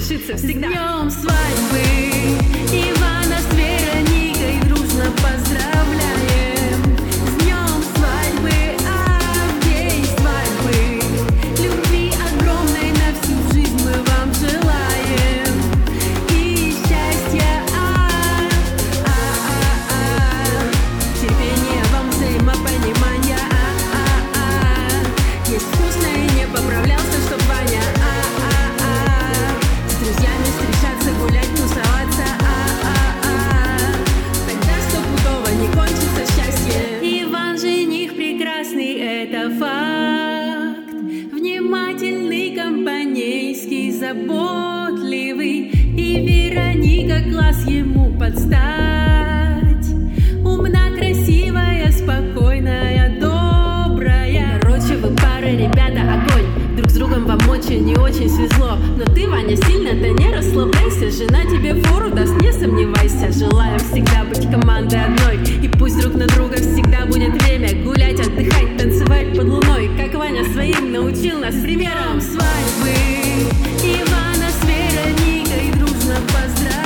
свершится всегда. С днем свадьбы Ивана с Вероникой дружно поздравляем. С днем свадьбы, в день свадьбы любви огромной на всю жизнь мы вам желаем. И счастья, терпения вам, взаимопонимания, есть вкусное и не поправлялся, чтоб Ваня, с друзьями встречаться, гулять, тусоваться, тогда стопудово не кончится счастье. Иван жених прекрасный, это факт, внимательный, компанейский, заботливый, и Вероника класс ему подстать. Умна, красивая, спокойная, добрая. Короче, вы пара, ребята, огонь. Друг с другом вам очень и очень свезло. Но ты, Ваня, сильно-то не расслабляйся. Жена тебе фору даст, не сомневайся. Желаем всегда быть командой одной. И пусть друг на друга всегда будет время гулять, отдыхать, танцевать под луной, как Ваня своим научил нас примером. Свадьбы Ивана с Вероникой дружно поздравляем.